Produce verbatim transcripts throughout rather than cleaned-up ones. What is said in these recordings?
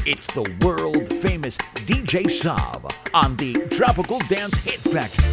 It's the world-famous D J Saab on the Tropical Dance Hit Factory.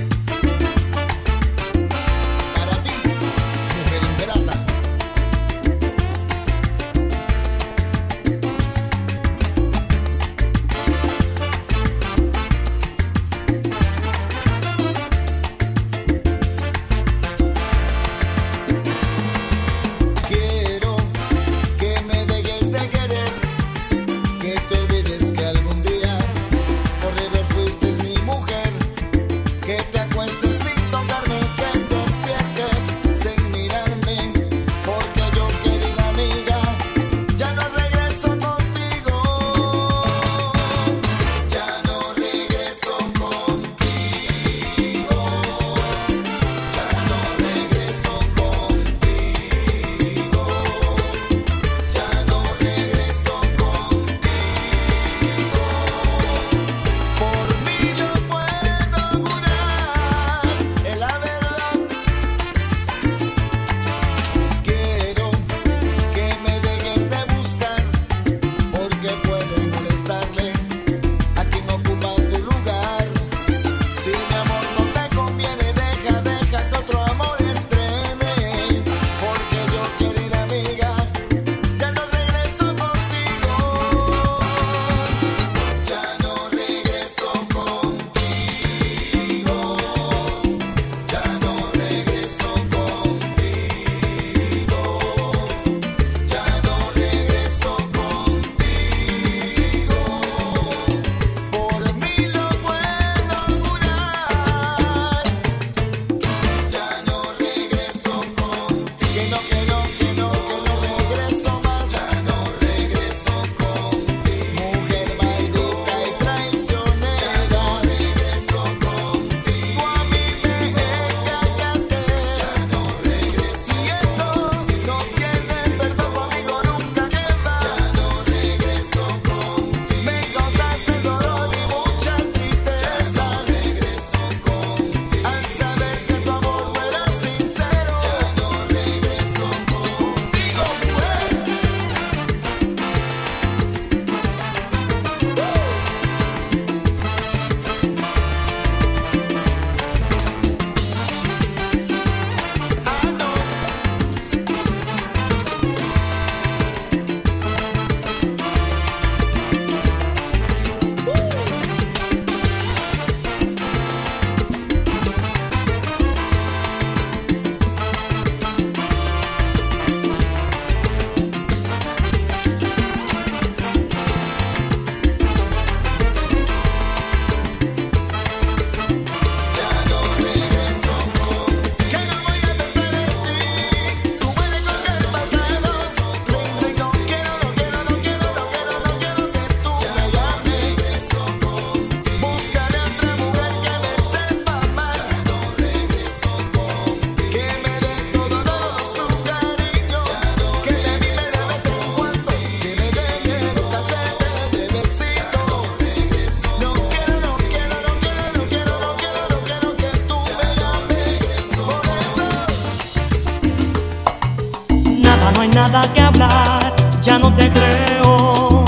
No hay nada que hablar, ya no te creo.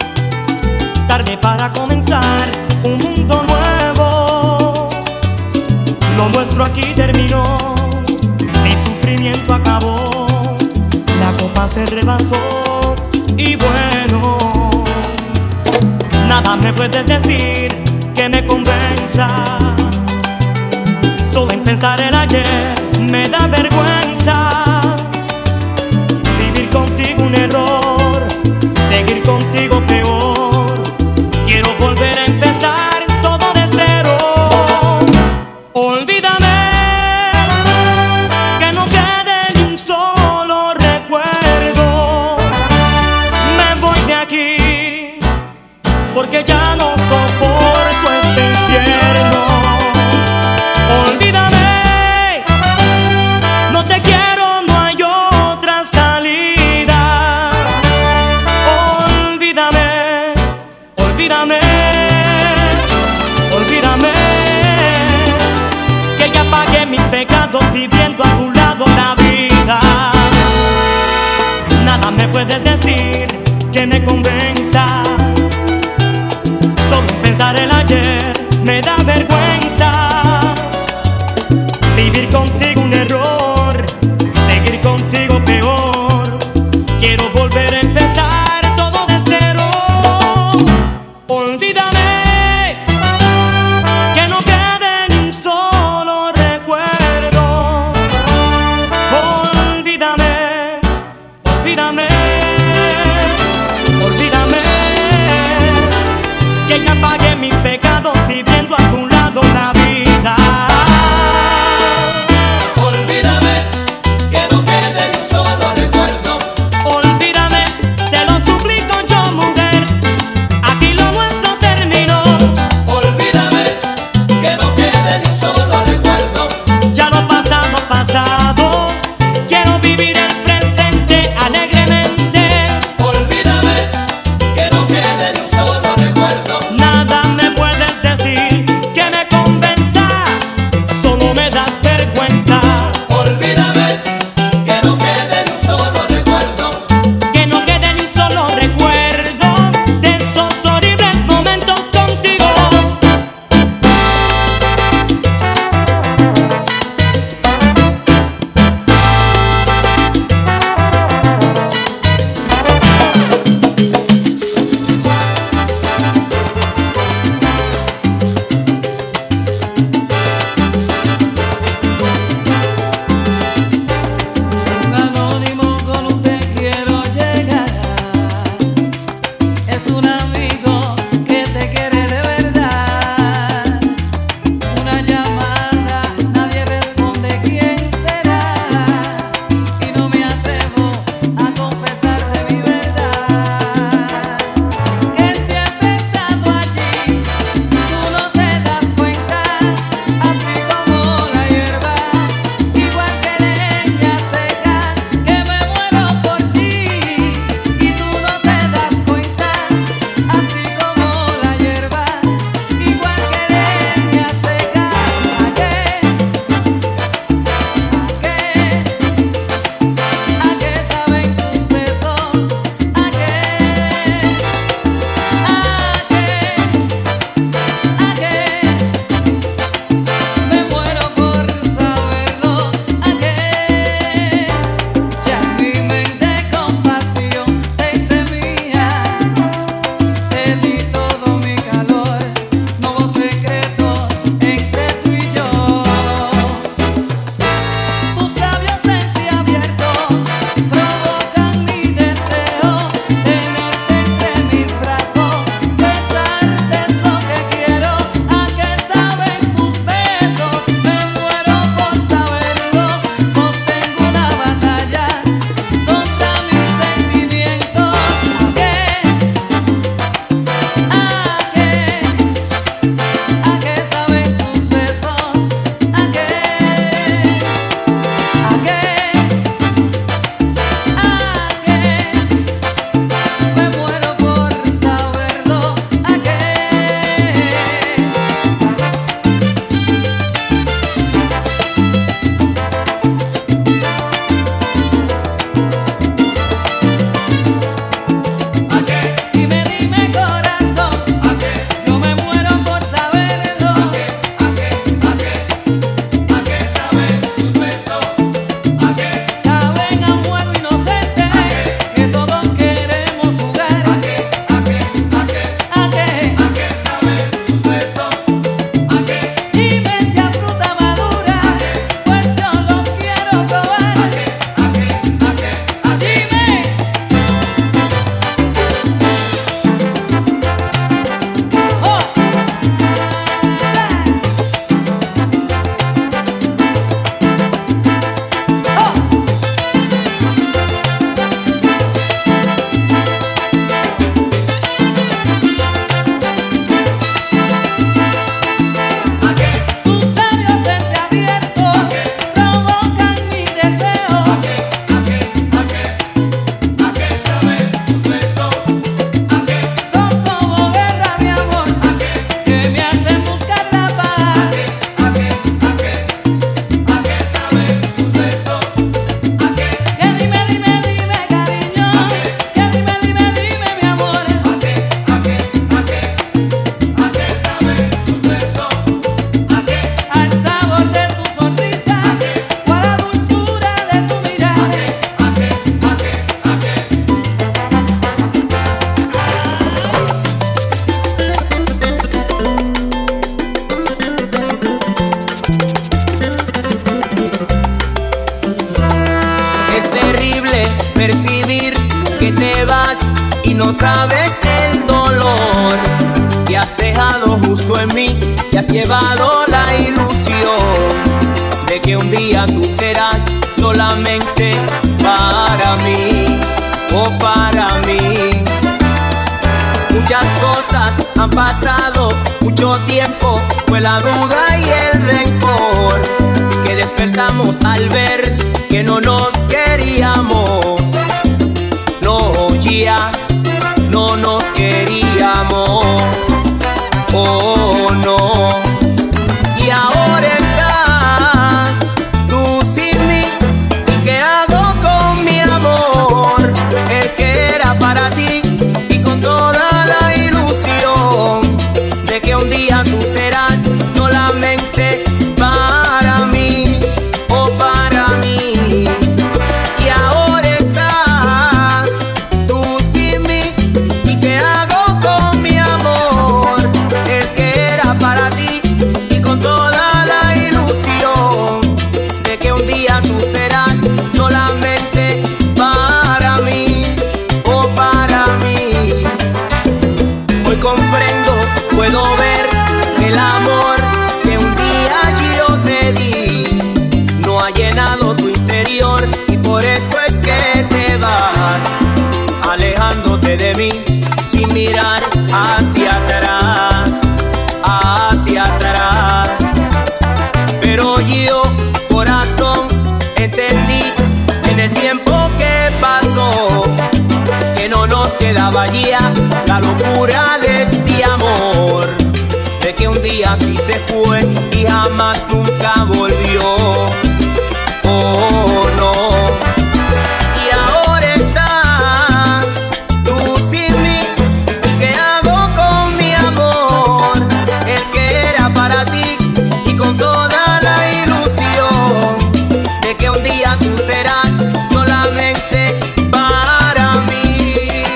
Tarde para comenzar un mundo nuevo. Lo nuestro aquí terminó, mi sufrimiento acabó. La copa se rebasó y bueno, nada me puedes decir que me convenza. Solo en pensar el ayer me da vergüenza. Contigo un error, seguir contigo peor. Quiero volver a empezar todo de cero. Olvídame, que no quede ni un solo recuerdo. Me voy de aquí, porque ya no soporto este infierno. Olvídame, no te quiero, no hay otra salida. Olvídame, olvídame, que ya pagué mis pecados viviendo a tu lado la vida. Nada me puedes decir que me convenza. no sabes el dolor que has dejado justo en mí, te has llevado la ilusión de que un día tú serás solamente para mí, o para mí. Muchas cosas han pasado, mucho tiempo, fue la duda y el rencor que despertamos al ver que no nos queríamos. No, ya no nos queríamos. Oh, no. Y ahora estás tú sin mí. ¿Y qué hago con mi amor? El que era para ti, y con toda la ilusión de que un día tú serás solamente para mí, o para mí. Y ahora estás tú sin alejaste de mí sin mirar hacia atrás, hacia atrás. Pero yo, corazón, entendí en el tiempo que pasó que no nos quedaba ya la locura de este amor, de que un día sí se fue y jamás nunca volvió. Oh no. Y ahora estás tú sin mí. ¿Y qué hago con mi amor? El que era para ti, y con toda la ilusión de que un día tú serás solamente para mí.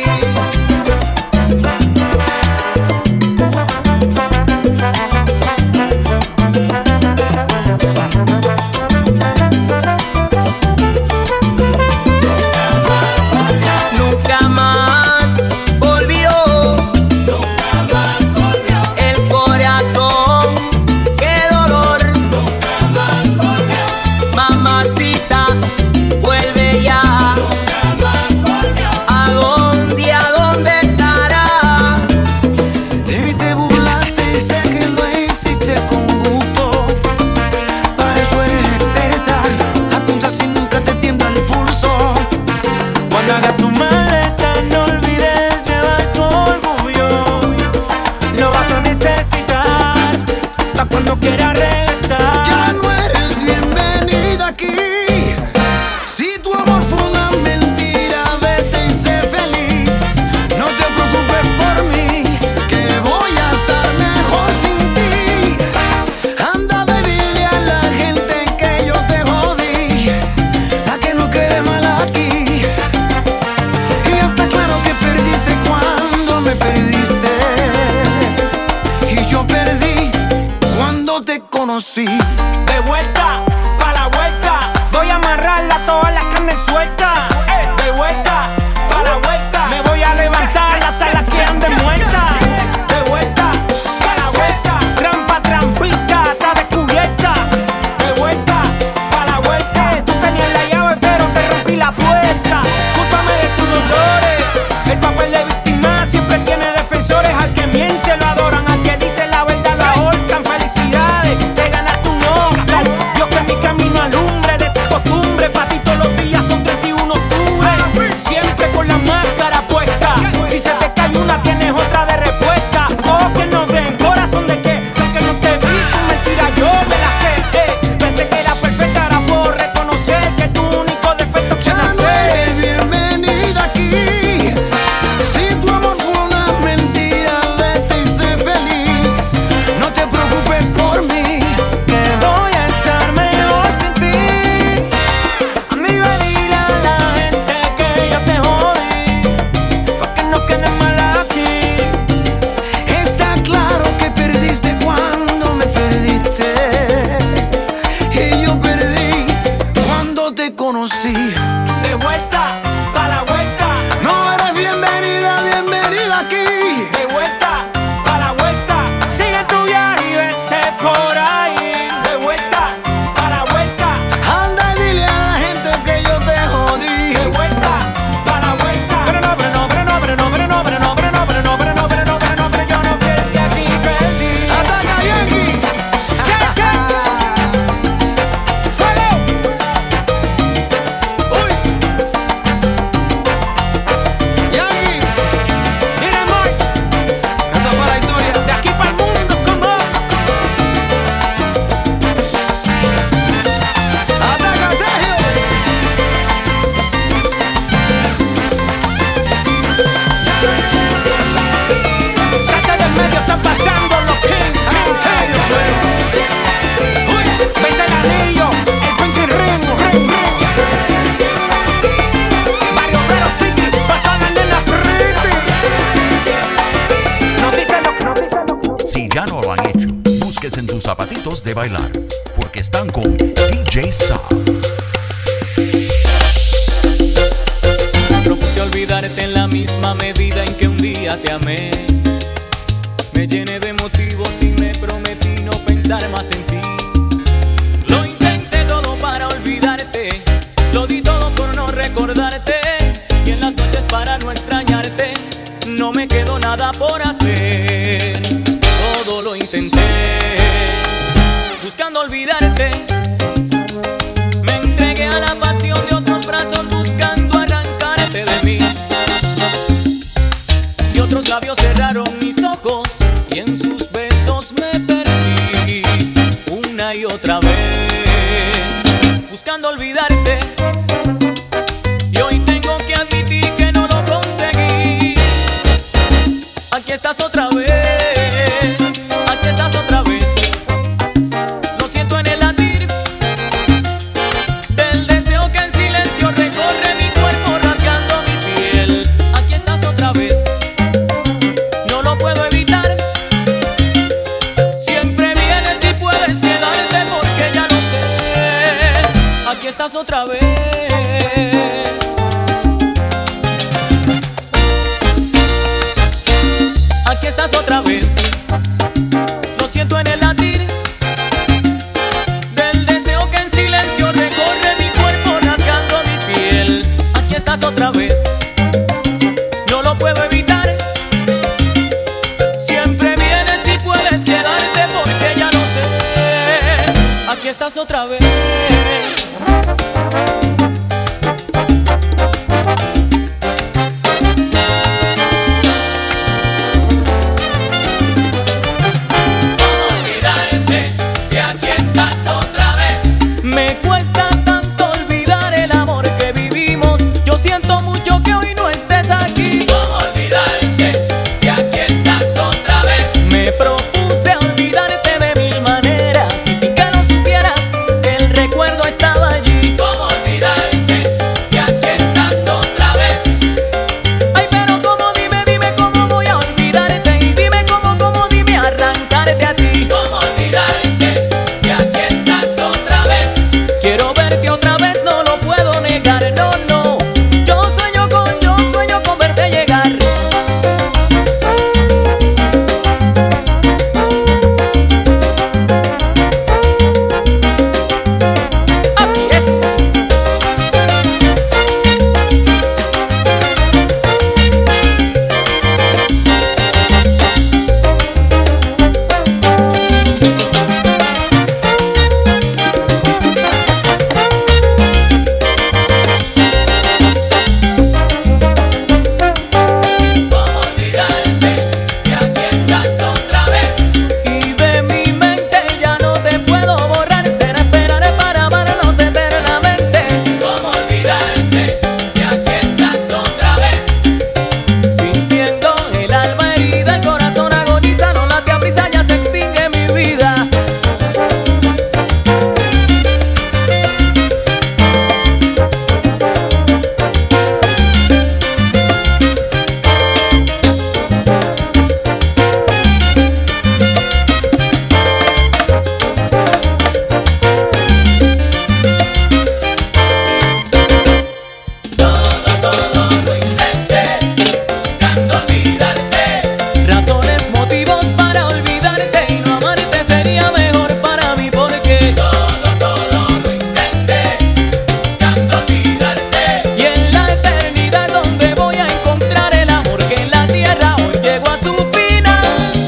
Nunca más volvió, Nunca más volvió, el corazón, qué dolor. nunca más volvió, Mamacita, vuelve ya. nunca más volvió. ¿A dónde, a dónde estará? De mí te burlaste y sé que lo hiciste con gusto. Para eso eres experta, apunta si nunca te tiembla el pulso. Cuando hagas tu maleta, no olvides llevar tu orgullo. Lo vas a necesitar pa' cuando quieras regresar. Ya no eres bienvenida aquí. Si tu amor fue una mentira, vete y sé feliz. No te preocupes por mí, que voy a estar mejor sin ti. Anda, ve, dile a la gente que yo te jodí, a que no quede mal aquí. Y está claro que perdiste cuando me perdiste, y yo perdí cuando te conocí. De vuelta, pa' la vuelta, voy a amarrarla toda la carne suelta. De vuelta, pa' la vuelta, me voy a levantar hasta las que anden muertas. De vuelta, pa' la vuelta, trampa, trampita, está descubierta. De vuelta, pa' la vuelta, tú tenías la llave pero te rompí la puerta. Cúlpame de tus dolores, el papel de víctima siempre tiene defensores. Al que miente lo adoran, al que dice la verdad lo ahorcan. Felicidades, te ganaste un Oscar. Dios que mi camino alumbre de tu costumbre. Pa' ti todos los días son treinta y uno de octubre. Siempre con la máscara puesta. Si se te cae una, tienes otra de respuesta. Ojos que no ven, corazón de que sé que no te vi. Tu mentira yo me la sé. eh. Pensé que era perfecta, ahora puedo reconocer que tu único defecto fue Ya no nacer. eres bienvenida aquí. Si tu amor fue una mentira, vete y sé feliz. No te preocupes por mí, Que voy a estar mejor sin ti. Anda y ve, dile a la gente que yo te jodí, pa' que no quede mal aquí. está claro que perdiste cuando me perdiste, y yo perdí cuando te conocí. De vuelta, pa' la vuelta, No eres bienvenida, bienvenida aquí. de vuelta, pa' la vuelta. Sigue tu viaje y vete por ahí. De vuelta, pa' la vuelta, Anda y dile a la gente que yo te jodí. de vuelta, pa' la vuelta. Pero no, pero no, pero no, pero no, pero no, pero no, pero no, pero no, pero no, pero no, pero no, pero yo no fui el que aquí perdí. Ataca, Yankee. ¿Qué, qué? ¡Fuego! Uy. Yankee. Dynamite, Esto es para la historia. de aquí para el mundo, como. Ataca, Sergio. Saca del medio, están pasando los King, King, King. Uy, vence el anillo, el Pinky Ring, ring, ring. Barrio Vero City, pa' todas las nenas pretty. No dice lo, no dice lo. Si ya no lo han hecho, busques en tus zapatitos de bailar, porque están con D J Saab. Propuse olvidarte en la misma medida en que un día te amé. Me llené de motivos y me prometí no pensar más en ti. Lo intenté todo para olvidarte, lo di todo por no recordarte, y en las noches para no extrañarte nada por hacer. Todo lo intenté, buscando olvidarte. Me entregué a la pasión de otros brazos, buscando arrancarte de mí. Y otros labios cerraron mis ojos, y en sus besos me perdí una y otra vez, buscando olvidarte. Y hoy tengo que admitir que no lo conseguí. Aquí estás otra vez, aquí estás otra vez. Lo siento en el latir del deseo que en silencio recorre mi cuerpo, rasgando mi piel. Aquí estás otra vez, no lo puedo evitar. Siempre vienes y puedes quedarte porque ya lo sé. Aquí estás otra vez. Aquí estás otra vez. Lo siento en el latir del deseo que en silencio recorre mi cuerpo, rasgando mi piel. Aquí estás otra vez, no lo puedo evitar. Siempre vienes y puedes quedarte porque ya lo sé. Aquí estás otra vez. Me cuesta tanto olvidar el amor que vivimos. Yo siento mucho que hoy no estés aquí. ¿Cómo olvidarte si aquí estás otra vez? Me propuse olvidarte de mil maneras, y sin que lo supieras, el recuerdo estaba allí. ¿Cómo olvidarte si aquí estás otra vez? Ay, pero cómo, dime, dime cómo voy a olvidarte. Y dime cómo, cómo, dime arrancarte a ti. ¿Cómo olvidarte si aquí estás otra vez? Quiero verte otra vez, no lo puedo negar, no, no. Yo sueño con, yo sueño con verte llegar. Así es. ¿Cómo olvidarte si aquí estás otra vez? Y de mi mente ya no te puedo borrar. Será esperar para amarnos eternamente. ¿Cómo olvidarte si aquí estás otra vez? Sintiendo el alma herida, el corazón agoniza, no late a prisa, ya se extingue mi vida. Todo, todo lo intenté, buscando olvidarte. Razones, motivos para olvidarte y no amarte sería mejor para mí, porque Todo, todo lo intenté, buscando olvidarte. y en la eternidad donde voy a encontrar el amor que en la tierra hoy llegó a su final.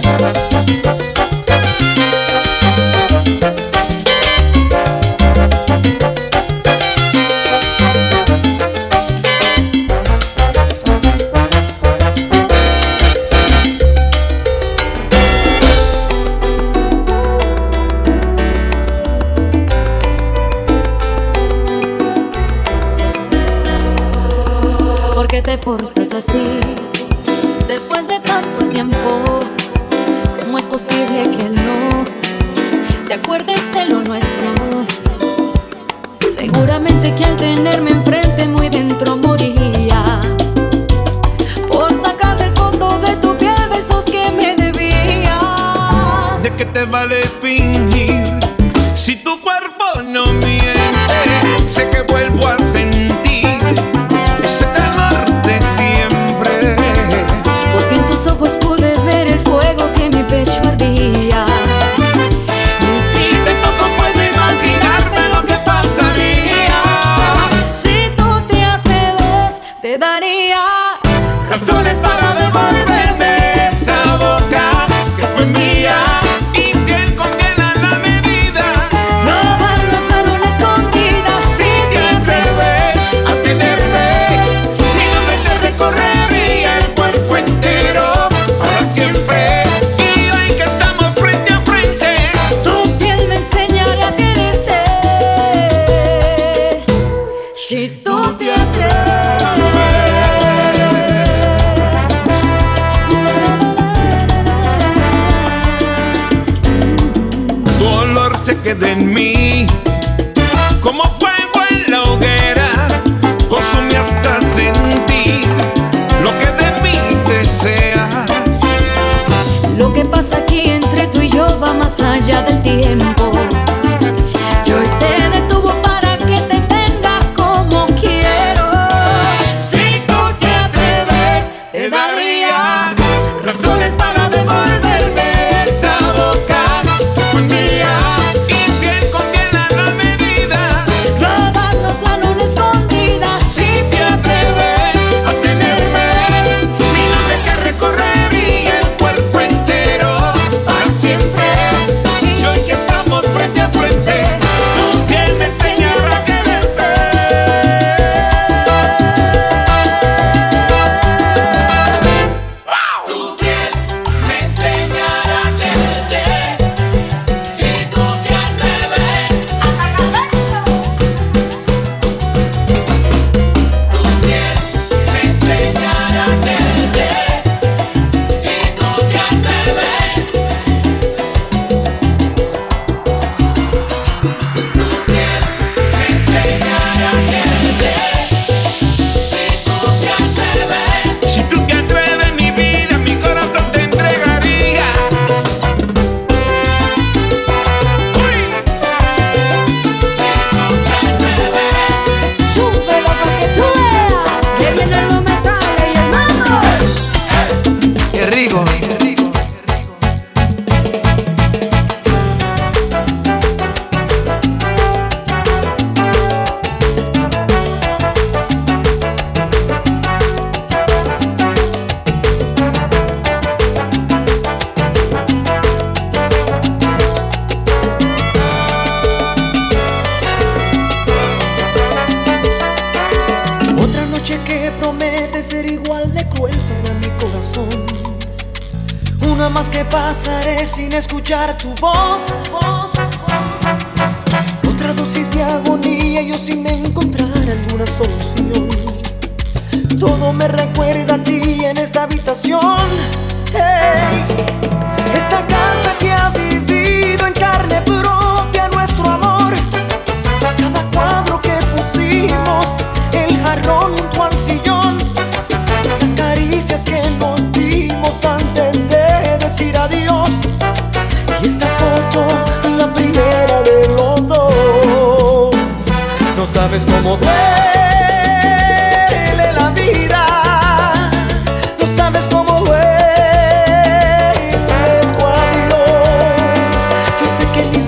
¿Por qué te portas así? Después de tanto tiempo, ¿cómo es posible que no te acuerdes de lo nuestro? Seguramente que al tenerme enfrente muy dentro moriría por sacar del fondo de tu piel besos que me debías. ¿De qué te vale fingir si tu cuerpo no miente? Sé que vuelvo a sentir ese calor de siempre. Porque en tus ojos pude ver el fuego que en mi pecho ardía. Y Si te toco puedo imaginarme lo que pasaría. si tú te atreves, te daría Razones para devolverme. quede en mí. Como fuego en la hoguera, consume hasta sentir lo que de mí deseas. Lo que pasa aquí entre tú y yo va más allá del tiempo. Yo se detuvo para que te tenga como quiero. Si tú te atreves, te daría razones para devolverme esa boca que fue mía. Y piel con piel a la medida, Robarnos la luna escondida. Si te atreves a tenerme, mi nombre que recorrería el cuerpo entero para siempre. Y hoy que estamos frente a frente, tú que me enseñas a quererte. Tu piel me enseñará a quererte. Si tú te atreves, tu piel me enseñará a quererte. Si tú te atreves, tu piel me enseñará a quererte. Si tú te atreves. Si tú te atreves, mi vida, mi corazón te entregaría. Uy. Si tú te atreves, súbelo para que tú veas que vienen los metales y el mambo. Qué rico, qué rico. Otra noche que promete ser igual de cruel para mi corazón. Una más que pasaré sin escuchar tu voz. Otra dosis de agonía, yo sin encontrar alguna solución. Todo me recuerda a ti en esta habitación. Hey. Esta casa que ha vivido en carne propia nuestro amor. Cada cuadro que pusimos, el jarrón junto al sillón, las caricias que nos dimos antes de decir adiós. Y esta foto, la primera de los dos. No sabes cómo duele la vida. No sabes cómo duele tu adiós. Yo sé que ni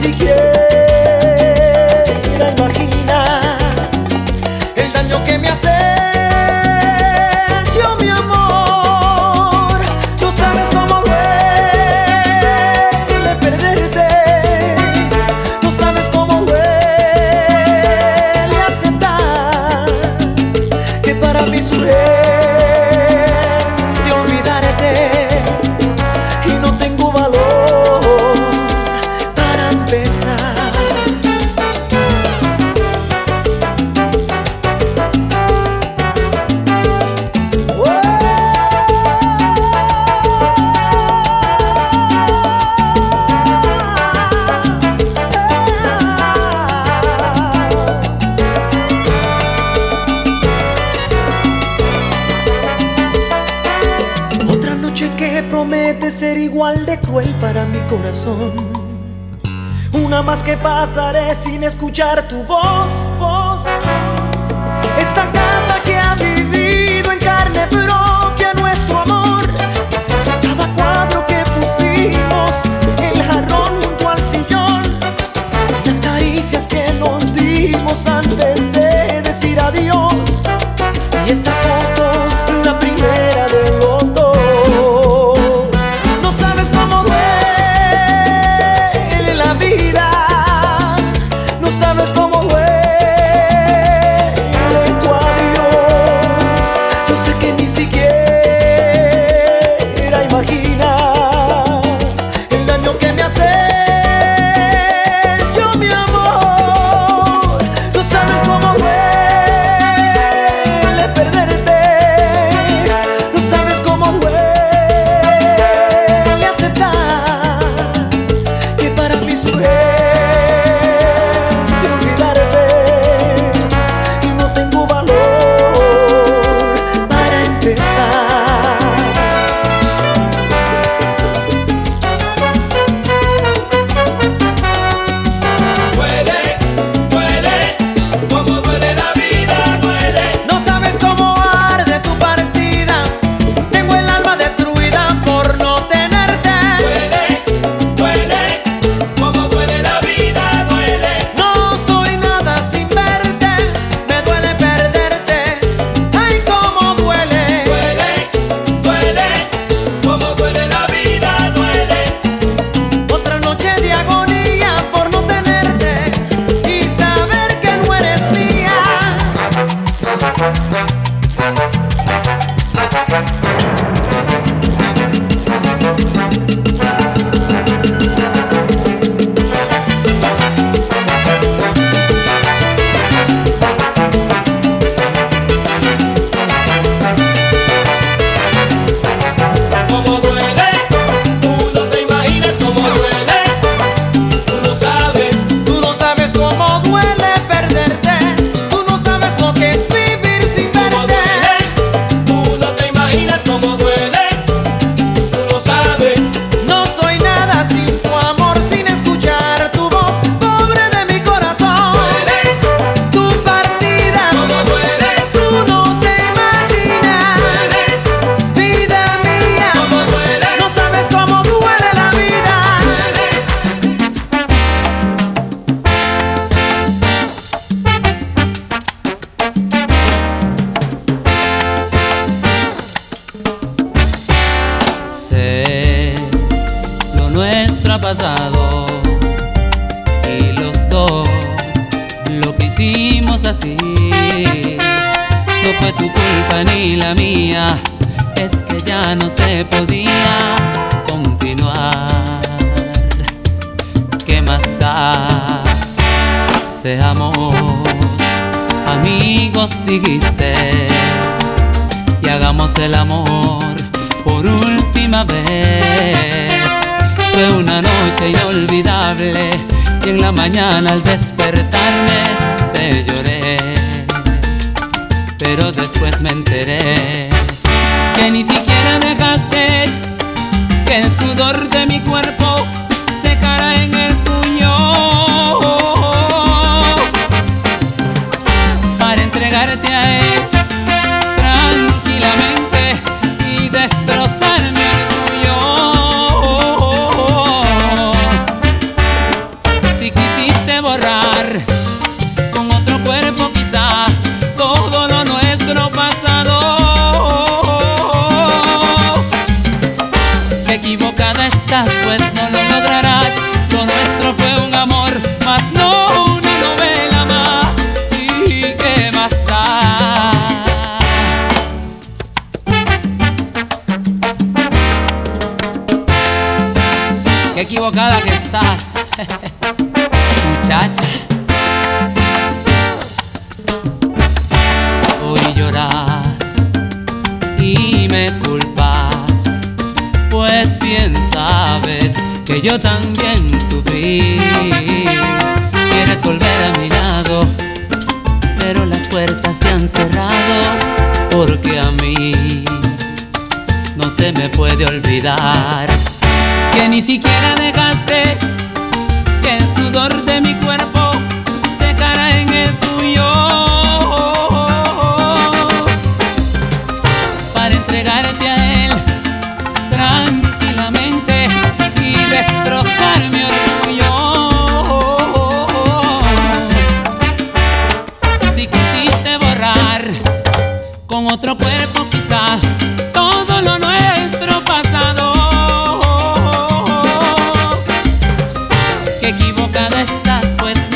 siquiera imaginas el daño que me hace yo, mi amor. No sabes cómo duele perderte. No sabes cómo duele aceptar que para mí es urgente olvidarte. Y no tengo valor para empezar. Otra noche que promete ser igual de cruel para mi corazón. Una más que pasaré sin escuchar tu voz, voz. Esta casa que ha vivido en carne propia nuestro amor. Cada cuadro que pusimos, el jarrón junto al sillón, las caricias que nos dimos antes de decir adiós. Y esta foto, la primera de los dos. No sabes cómo duele la vida. No sabes cómo duele tu adiós. Yo sé que ni siquiera pasado y los dos lo que hicimos así. No fue tu culpa ni la mía, es que ya no se podía continuar. ¿Qué más da? Seamos amigos, dijiste, y hagamos el amor por última vez. Fue una noche inolvidable y en la mañana al despertarme te lloré, pero después me enteré que ni siquiera dejaste que el sudor de mi cuerpo secara en el tuyo para entregarte a él tranquilamente y destrozar mi orgullo. Si quisiste borrar con otro cuerpo quizá todo lo nuestro pasado, qué equivocada estás, pues no lo lograrás. Lo nuestro fue un amor, mas no una novela más. ¿Y qué más da? Qué equivocada que estás, muchacha. Hoy lloras y me culpas, pues bien sabes que yo también sufrí. Quieres volver a mi lado, pero las puertas se han cerrado, porque a mí no se me puede olvidar que ni siquiera dejaste que el sudor de mi cuerpo secara en el tuyo para entregarte a él tranquilamente y destrozar mi orgullo. Si quisiste borrar con otro cuerpo quizá todo lo nuestro pasado, qué equivocada estás, pues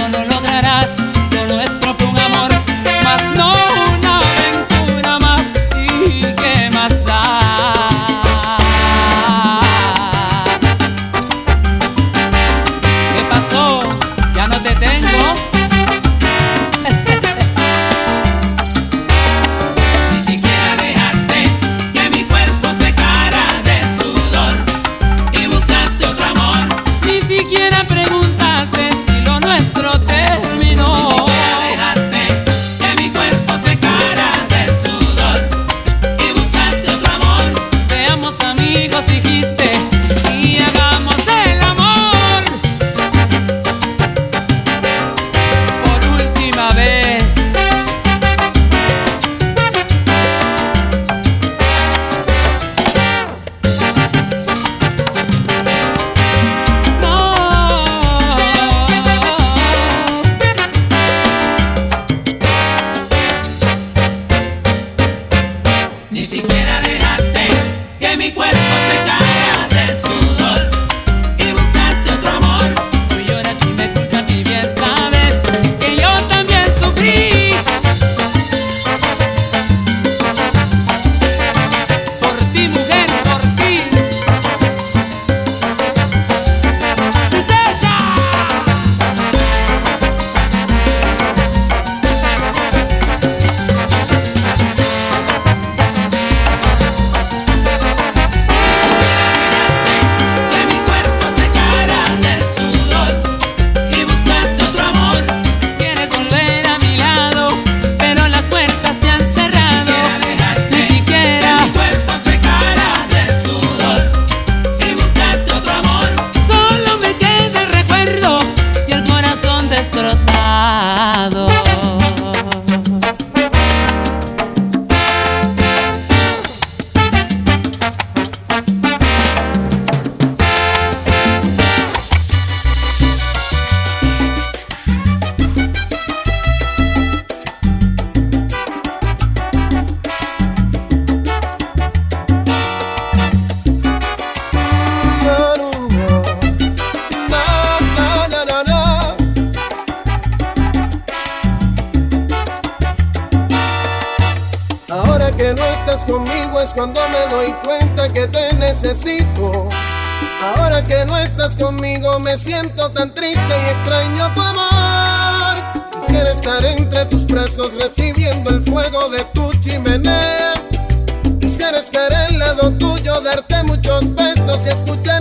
es cuando me doy cuenta que te necesito. Ahora que no estás conmigo me siento tan triste y extraño tu amor. Quisiera estar entre tus brazos recibiendo el fuego de tu chimenea. Quisiera estar al lado tuyo, darte muchos besos y escuchar